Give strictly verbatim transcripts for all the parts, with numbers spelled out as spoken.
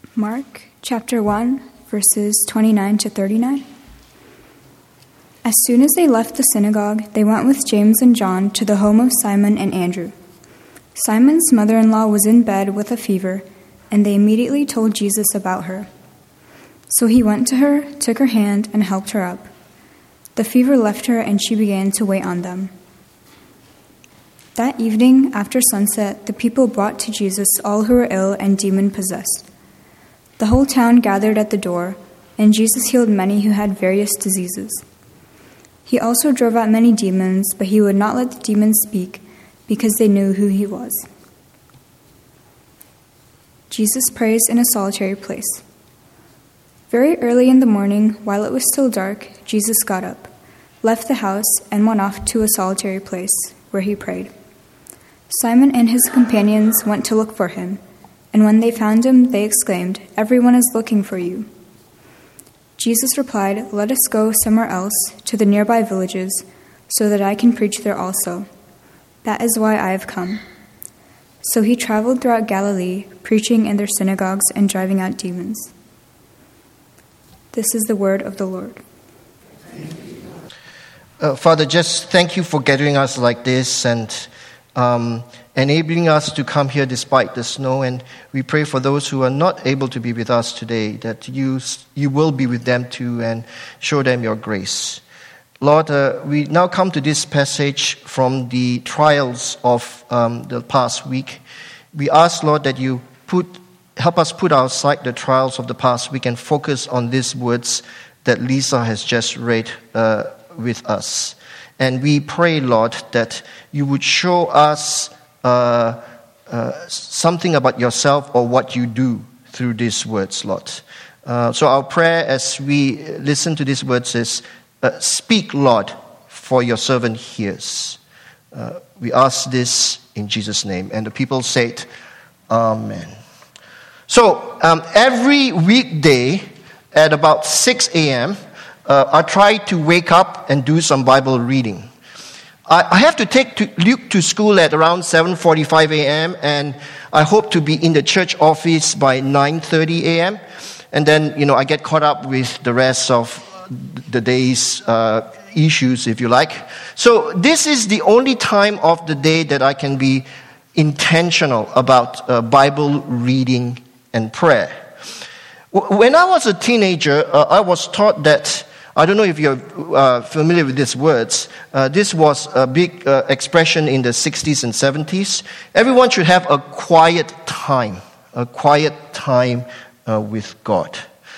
Mark chapter one, verses twenty-nine to thirty-nine. As soon as they left the synagogue, they went with James and John to the home of Simon and Andrew. Simon's mother-in-law was in bed with a fever, and they immediately told Jesus about her. So he went to her, took her hand, and helped her up. The fever left her, and she began to wait on them. That evening, after sunset, the people brought to Jesus all who were ill and demon-possessed. The whole town gathered at the door, and Jesus healed many who had various diseases. He also drove out many demons, but he would not let the demons speak, because they knew who he was. Jesus prays in a solitary place. Very early in the morning, while it was still dark, Jesus got up, left the house, and went off to a solitary place, where he prayed. Simon and his companions went to look for him, and when they found him, they exclaimed, "Everyone is looking for you." Jesus replied, "Let us go somewhere else, to the nearby villages, so that I can preach there also. That is why I have come." So he traveled throughout Galilee, preaching in their synagogues and driving out demons. This is the word of the Lord. Uh, Father, just thank you for gathering us like this and um, enabling us to come here despite the snow. And we pray for those who are not able to be with us today, that you, you will be with them too and show them your grace. Lord, uh, we now come to this passage from the trials of um, the past week. We ask, Lord, that you put help us put aside the trials of the past week and focus on these words that Lisa has just read uh, with us. And we pray, Lord, that you would show us uh, uh, something about yourself or what you do through these words, Lord. Uh, so our prayer as we listen to these words is, uh, speak, Lord, for your servant hears. Uh, we ask this in Jesus' name. And the people said, Amen. So, um, every weekday at about six a.m., uh, I try to wake up and do some Bible reading. I, I have to take to Luke to school at around seven forty-five a.m., and I hope to be in the church office by nine thirty a.m., and then, you know, I get caught up with the rest of the day's uh, issues, if you like. So, this is the only time of the day that I can be intentional about uh, Bible reading and prayer. When I was a teenager, uh, I was taught that, I don't know if you're uh, familiar with these words, uh, this was a big uh, expression in the sixties and seventies. Everyone should have a quiet time, a quiet time uh, with God.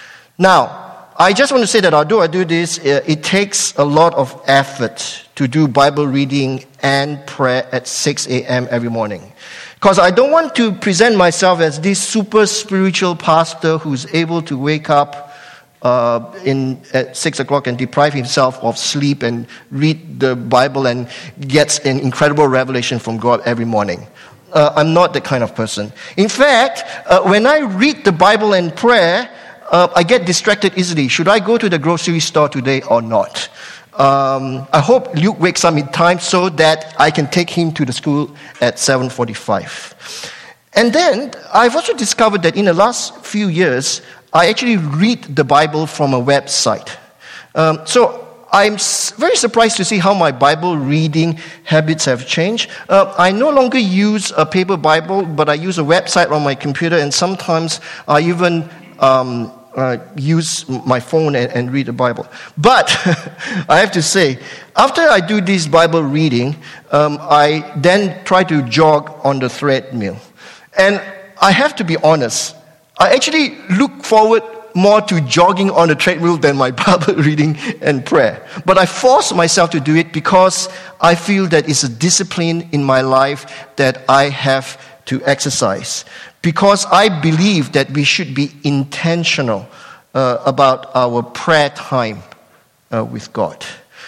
Now, I just want to say that although I do this, uh, it takes a lot of effort to do Bible reading and prayer at six a.m. every morning. Because I don't want to present myself as this super spiritual pastor who's able to wake up uh, in at six o'clock and deprive himself of sleep and read the Bible and gets an incredible revelation from God every morning. Uh, I'm not that kind of person. In fact, uh, when I read the Bible and prayer, uh, I get distracted easily. Should I go to the grocery store today or not? Um, I hope Luke wakes up in time so that I can take him to the school at seven forty-five. And then I've also discovered that in the last few years, I actually read the Bible from a website. Um, so I'm very surprised to see how my Bible reading habits have changed. Uh, I no longer use a paper Bible, but I use a website on my computer, and sometimes I even um, Uh, use my phone and, and read the Bible. But I have to say, after I do this Bible reading, um, I then try to jog on the treadmill. And I have to be honest, I actually look forward more to jogging on the treadmill than my Bible reading and prayer. But I force myself to do it because I feel that it's a discipline in my life that I have to exercise. Because I believe that we should be intentional uh, about our prayer time uh, with God.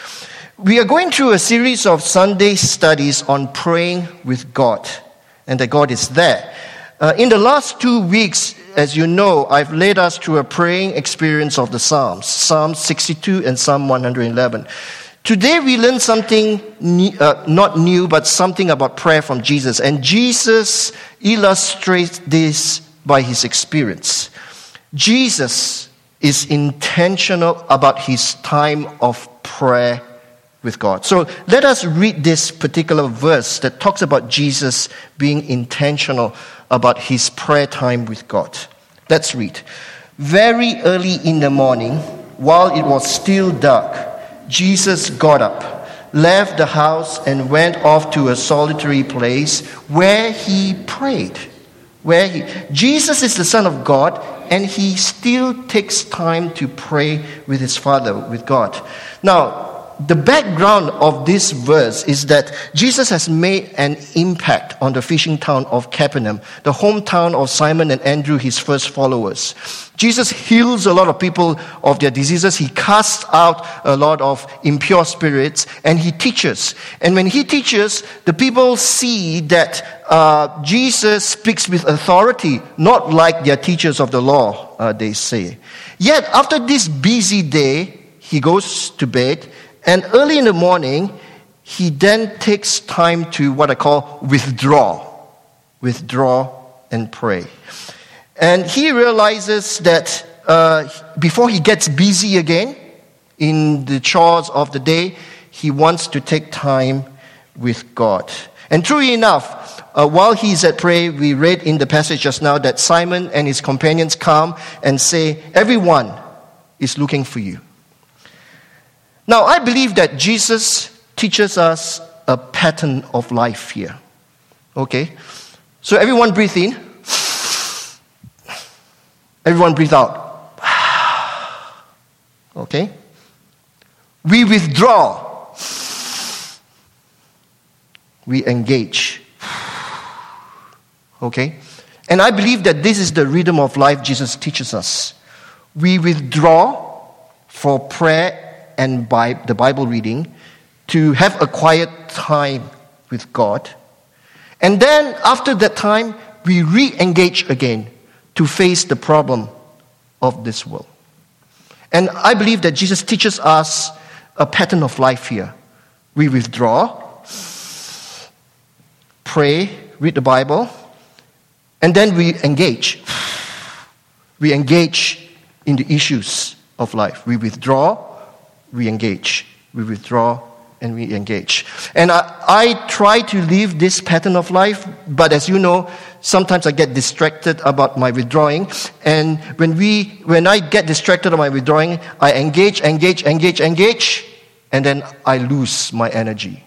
We are going through a series of Sunday studies on praying with God, and that God is there. Uh, in the last two weeks, as you know, I've led us through a praying experience of the Psalms, Psalm sixty-two and Psalm one eleven. Today we learn something new, uh, not new, but something about prayer from Jesus. And Jesus illustrates this by his experience. Jesus is intentional about his time of prayer with God. So let us read this particular verse that talks about Jesus being intentional about his prayer time with God. Let's read. Very early in the morning, while it was still dark, Jesus got up, left the house, and went off to a solitary place where he prayed. Where he, Jesus is the Son of God, and he still takes time to pray with his Father, with God. Now, the background of this verse is that Jesus has made an impact on the fishing town of Capernaum, the hometown of Simon and Andrew, his first followers. Jesus heals a lot of people of their diseases. He casts out a lot of impure spirits, and he teaches. And when he teaches, the people see that uh, Jesus speaks with authority, not like their teachers of the law, uh, they say. Yet, after this busy day, he goes to bed. And early in the morning, he then takes time to what I call withdraw. Withdraw and pray. And he realizes that uh, before he gets busy again in the chores of the day, he wants to take time with God. And true enough, uh, while he's at prayer, we read in the passage just now that Simon and his companions come and say, everyone is looking for you. Now, I believe that Jesus teaches us a pattern of life here. Okay? So everyone breathe in. Everyone breathe out. Okay? We withdraw. We engage. Okay? And I believe that this is the rhythm of life Jesus teaches us. We withdraw for prayer and by the Bible reading, to have a quiet time with God. And then after that time, we re-engage again to face the problem of this world. And I believe that Jesus teaches us a pattern of life here. We withdraw, pray, read the Bible, and then we engage. We engage in the issues of life. We withdraw, we engage. We withdraw and we engage. And I, I try to live this pattern of life, but as you know, sometimes I get distracted about my withdrawing. And when we, when I get distracted about my withdrawing, I engage, engage, engage, engage, and then I lose my energy.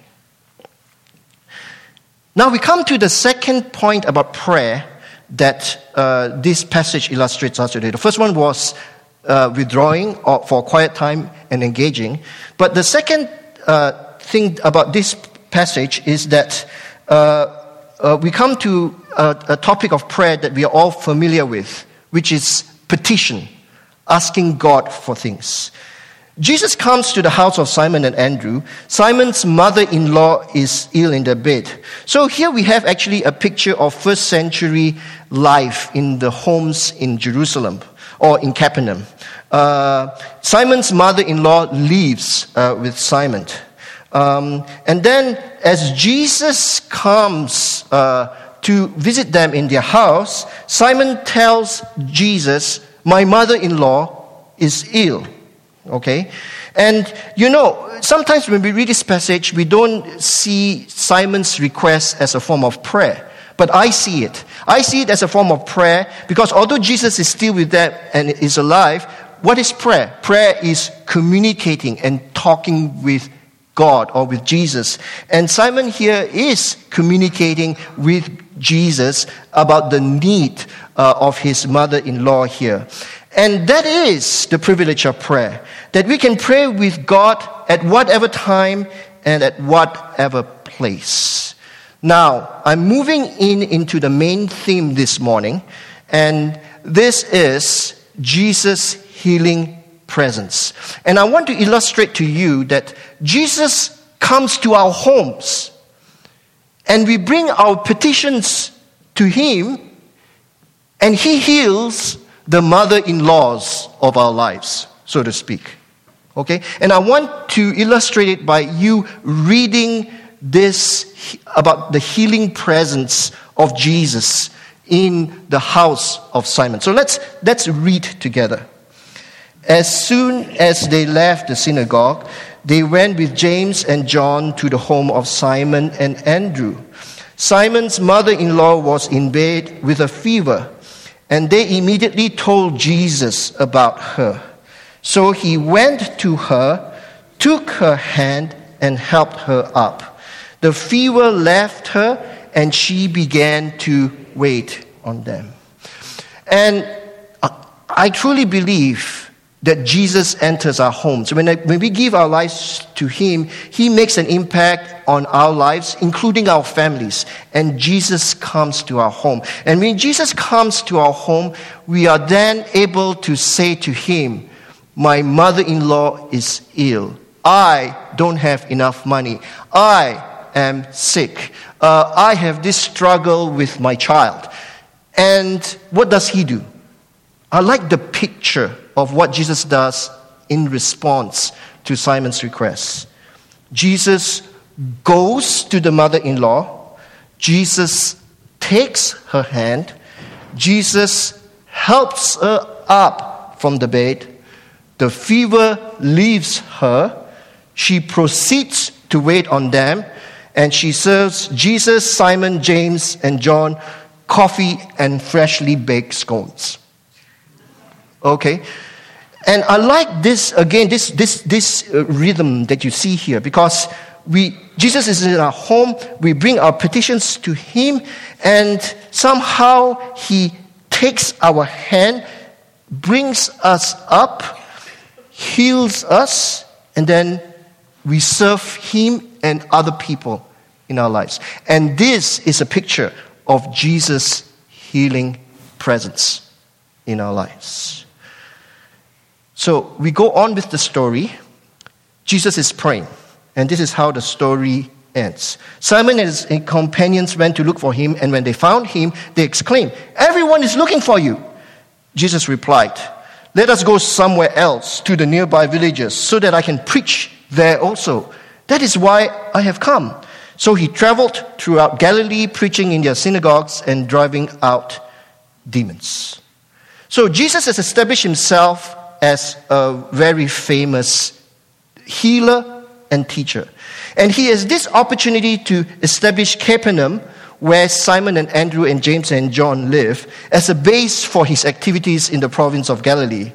Now we come to the second point about prayer that uh, this passage illustrates us today. The first one was Uh, withdrawing or for quiet time and engaging. But the second uh, thing about this passage is that uh, uh, we come to a, a topic of prayer that we are all familiar with, which is petition, asking God for things. Jesus comes to the house of Simon and Andrew. Simon's mother-in-law is ill in the bed. So here we have actually a picture of first century life in the homes in Jerusalem or in Capernaum. Uh, Simon's mother-in-law lives uh, with Simon. Um, and then as Jesus comes uh, to visit them in their house, Simon tells Jesus, my mother-in-law is ill. Okay? And you know, sometimes when we read this passage, we don't see Simon's request as a form of prayer. But I see it. I see it as a form of prayer because although Jesus is still with them and is alive, what is prayer? Prayer is communicating and talking with God or with Jesus. And Simon here is communicating with Jesus about the need uh, of his mother-in-law here. And that is the privilege of prayer, that we can pray with God at whatever time and at whatever place. Now, I'm moving in into the main theme this morning, and this is Jesus' healing presence. And I want to illustrate to you that Jesus comes to our homes, and we bring our petitions to him, and he heals the mother-in-laws of our lives, so to speak. Okay? And I want to illustrate it by you reading this about the healing presence of Jesus in the house of Simon. So let's, let's read together. As soon as they left the synagogue, they went with James and John to the home of Simon and Andrew. Simon's mother-in-law was in bed with a fever, and they immediately told Jesus about her. So he went to her, took her hand, and helped her up. The fever left her, and she began to wait on them. And I truly believe that Jesus enters our homes. When, I, when we give our lives to Him, He makes an impact on our lives, including our families. And Jesus comes to our home. And when Jesus comes to our home, we are then able to say to Him, my mother-in-law is ill. I don't have enough money. I am sick. Uh, I have this struggle with my child. And what does He do? I like the picture of what Jesus does in response to Simon's request. Jesus goes to the mother-in-law. Jesus takes her hand. Jesus helps her up from the bed. The fever leaves her. She proceeds to wait on them. And she serves Jesus, Simon, James, and John coffee and freshly baked scones. Okay? And I like this, again, this this this uh, rhythm that you see here, because we Jesus is in our home, we bring our petitions to Him, and somehow He takes our hand, brings us up, heals us, and then we serve Him and other people in our lives. And this is a picture of Jesus' healing presence in our lives. So we go on with the story. Jesus is praying, and this is how the story ends. Simon and his companions went to look for Him, and when they found Him, they exclaimed, "Everyone is looking for you." Jesus replied, "Let us go somewhere else to the nearby villages so that I can preach there also. That is why I have come." So He traveled throughout Galilee, preaching in their synagogues and driving out demons. So Jesus has established Himself as a very famous healer and teacher. And He has this opportunity to establish Capernaum, where Simon and Andrew and James and John live, as a base for His activities in the province of Galilee.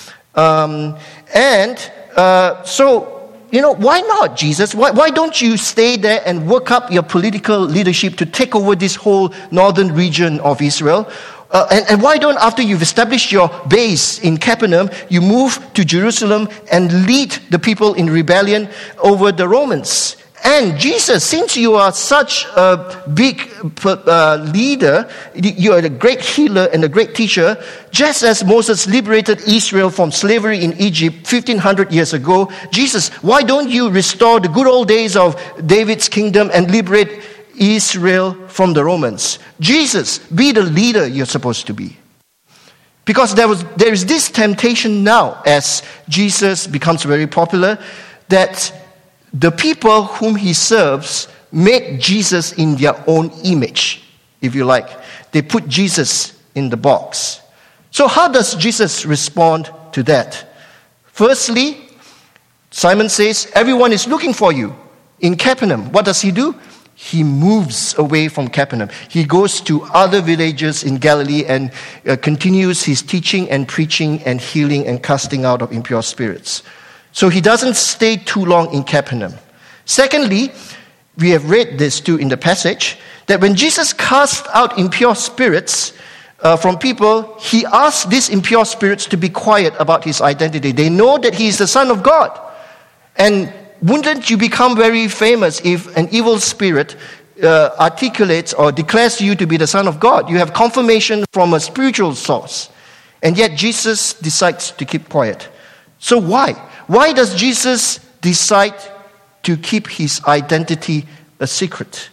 Um, and uh, so, you know, why not, Jesus? Why, why don't you stay there and work up your political leadership to take over this whole northern region of Israel? Uh, and, and why don't, after you've established your base in Capernaum, you move to Jerusalem and lead the people in rebellion over the Romans? And Jesus, since you are such a big uh, leader, you are a great healer and a great teacher, just as Moses liberated Israel from slavery in Egypt fifteen hundred years ago, Jesus, why don't you restore the good old days of David's kingdom and liberate Israel from the Romans? Jesus, be the leader you're supposed to be. Because there was there is this temptation now, as Jesus becomes very popular, that the people whom He serves make Jesus in their own image, if you like. They put Jesus in the box. So how does Jesus respond to that? Firstly, Simon says, everyone is looking for you in Capernaum. What does He do? He moves away from Capernaum. He goes to other villages in Galilee and uh, continues His teaching and preaching and healing and casting out of impure spirits. So He doesn't stay too long in Capernaum. Secondly, we have read this too in the passage, that when Jesus cast out impure spirits uh, from people, He asked these impure spirits to be quiet about His identity. They know that He is the Son of God. And wouldn't you become very famous if an evil spirit uh, articulates or declares you to be the Son of God? You have confirmation from a spiritual source. And yet Jesus decides to keep quiet. So why? Why does Jesus decide to keep His identity a secret?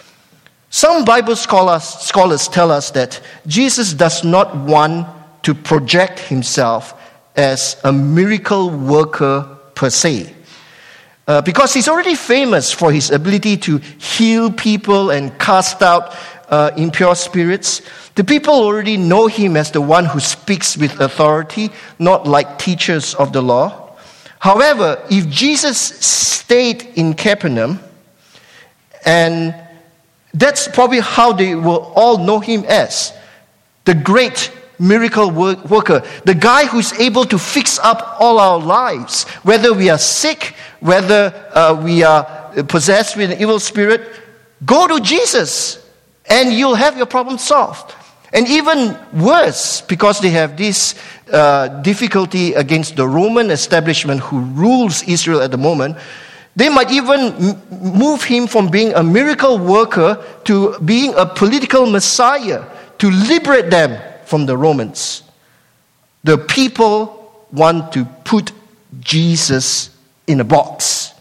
Some Bible scholars, scholars tell us that Jesus does not want to project Himself as a miracle worker per se. Uh, because He's already famous for His ability to heal people and cast out uh, impure spirits. The people already know him as the one who speaks with authority, not like teachers of the law. However, if Jesus stayed in Capernaum, and that's probably how they will all know him as, the great miracle worker, the guy who's able to fix up all our lives, whether we are sick, whether uh, we are possessed with an evil spirit, go to Jesus and you'll have your problem solved. And even worse, because they have this uh, difficulty against the Roman establishment who rules Israel at the moment, they might even m- move him from being a miracle worker to being a political messiah to liberate them from the Romans. The people want to put Jesus in a box.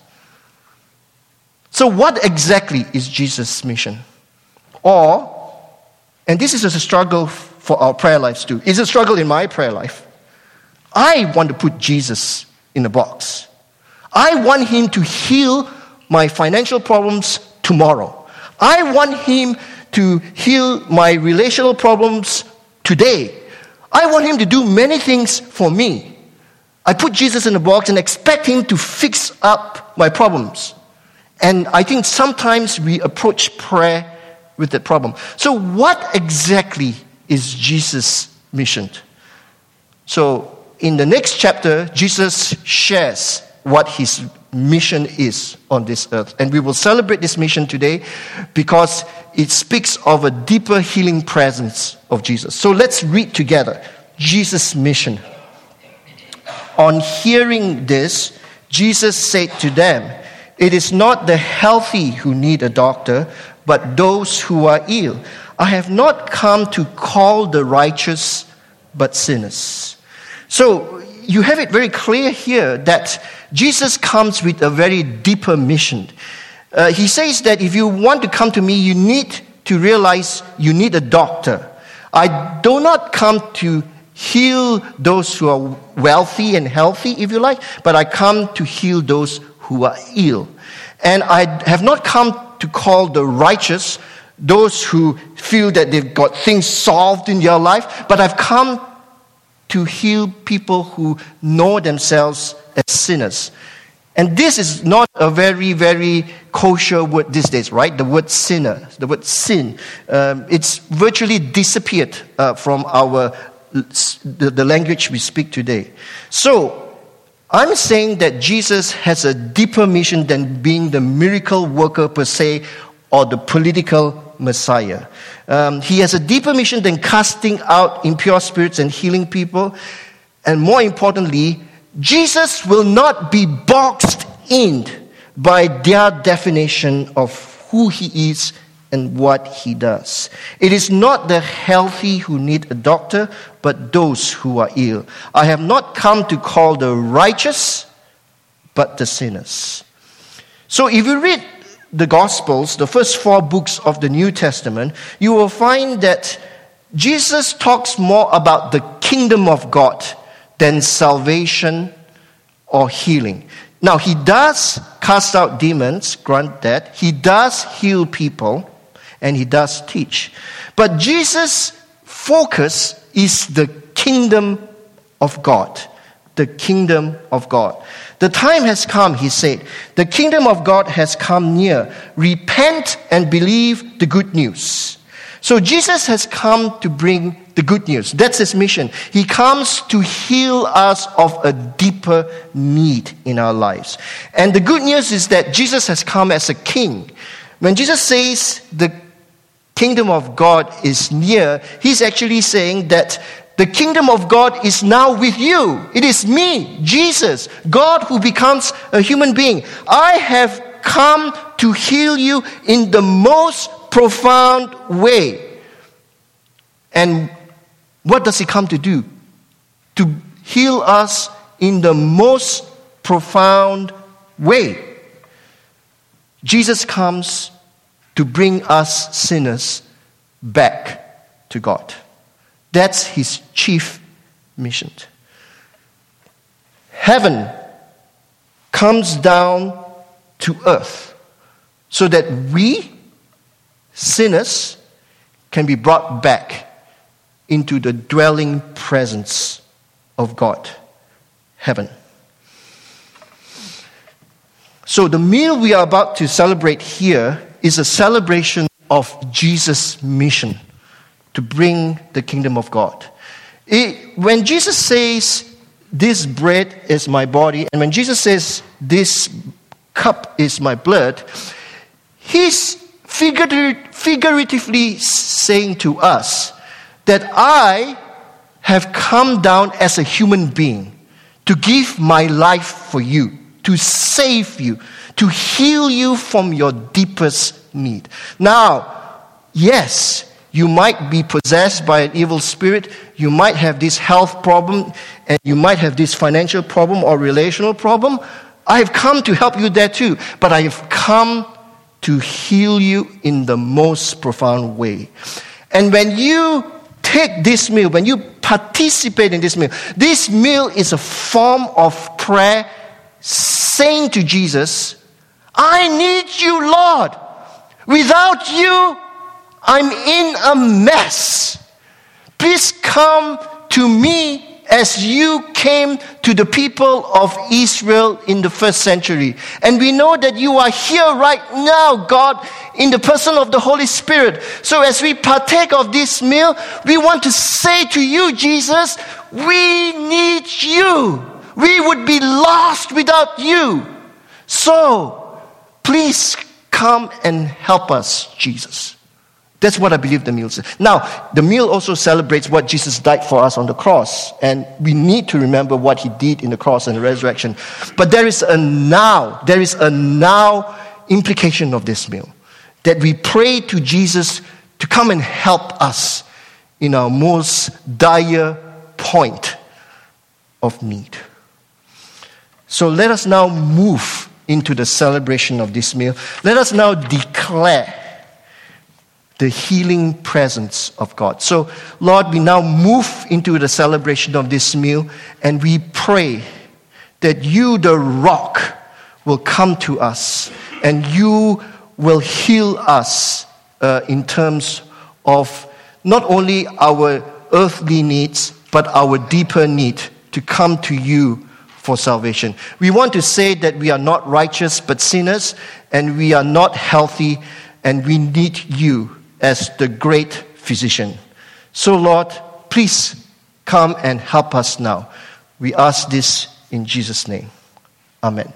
So what exactly is Jesus' mission? Or, and this is a struggle for our prayer lives too. It's a struggle in my prayer life. I want to put Jesus in a box. I want him to heal my financial problems tomorrow. I want him to heal my relational problems today. I want him to do many things for me. I put Jesus in a box and expect him to fix up my problems. And I think sometimes we approach prayer with that problem. So what exactly is Jesus' mission? So in the next chapter, Jesus shares what his mission is on this earth. And we will celebrate this mission today because it speaks of a deeper healing presence of Jesus. So let's read together Jesus' mission. On hearing this, Jesus said to them, "It is not the healthy who need a doctor, but those who are ill. I have not come to call the righteous, but sinners." So you have it very clear here that Jesus comes with a very deeper mission. Uh, he says that if you want to come to me, you need to realize you need a doctor. I do not come to heal those who are wealthy and healthy, if you like, but I come to heal those who are ill. And I have not come to call the righteous, those who feel that they've got things solved in their life, but I've come to heal people who know themselves as sinners. And this is not a very, very kosher word these days, right? The word sinner, the word sin. Um, it's virtually disappeared uh, from our the, the language we speak today. So, I'm saying that Jesus has a deeper mission than being the miracle worker per se or the political messiah. Um, he has a deeper mission than casting out impure spirits and healing people. And more importantly, Jesus will not be boxed in by their definition of who he is and what he does. It is not the healthy who need a doctor, but those who are ill. I have not come to call the righteous, but the sinners. So if you read the Gospels, the first four books of the New Testament, you will find that Jesus talks more about the kingdom of God than salvation or healing. Now, he does cast out demons, grant that. He does heal people, and he does teach. But Jesus' focus is the kingdom of God. The kingdom of God. The time has come, he said. The kingdom of God has come near. Repent and believe the good news. So Jesus has come to bring the good news. That's his mission. He comes to heal us of a deeper need in our lives. And the good news is that Jesus has come as a king. When Jesus says the kingdom of God is near, he's actually saying that the kingdom of God is now with you. It is me, Jesus, God who becomes a human being. I have come to heal you in the most profound way. And what does he come to do? To heal us in the most profound way. Jesus comes to bring us sinners back to God. That's his chief mission. Heaven comes down to earth so that we, sinners, can be brought back into the dwelling presence of God, heaven. So the meal we are about to celebrate here is a celebration of Jesus' mission to bring the kingdom of God. It, when Jesus says, this bread is my body, and when Jesus says, this cup is my blood, he's figuratively saying to us that I have come down as a human being to give my life for you, to save you, to heal you from your deepest need. Now, yes, you might be possessed by an evil spirit, you might have this health problem, and you might have this financial problem or relational problem. I have come to help you there too, but I have come to heal you in the most profound way. And when you take this meal, when you participate in this meal, this meal is a form of prayer saying to Jesus, I need you, Lord. Without you, I'm in a mess. Please come to me as you came to the people of Israel in the first century. And we know that you are here right now, God, in the person of the Holy Spirit. So as we partake of this meal, we want to say to you, Jesus, we need you. We would be lost without you. So, please come and help us, Jesus. That's what I believe the meal says. Now, the meal also celebrates what Jesus died for us on the cross. And we need to remember what he did in the cross and the resurrection. But there is a now, there is a now implication of this meal. That we pray to Jesus to come and help us in our most dire point of need. So let us now move into the celebration of this meal. Let us now declare the healing presence of God. So, Lord, we now move into the celebration of this meal, and we pray that you, the rock, will come to us, and you will heal us uh, in terms of not only our earthly needs, but our deeper need to come to you for salvation. We want to say that we are not righteous, but sinners, and we are not healthy, and we need you as the great physician. So, Lord, please come and help us now. We ask this in Jesus' name. Amen.